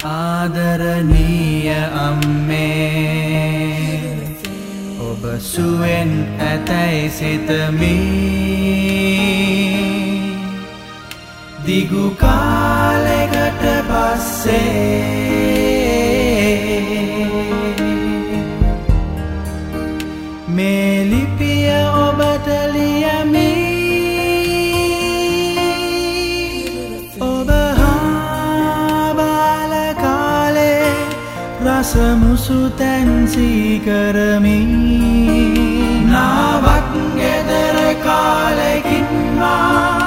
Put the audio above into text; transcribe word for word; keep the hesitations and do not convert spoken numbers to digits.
ආදරණීය අම්මේ ඔබ සුවෙන් ඇතැයි සිතමි දිගු කාලෙකට පස්සේ මේ ලිපිය ඔබට ලියමි ඔබ හා බාල කාලේ රසමුසු තැන්සී කරමි නාවක් ගෙදර කාලෙකින් මා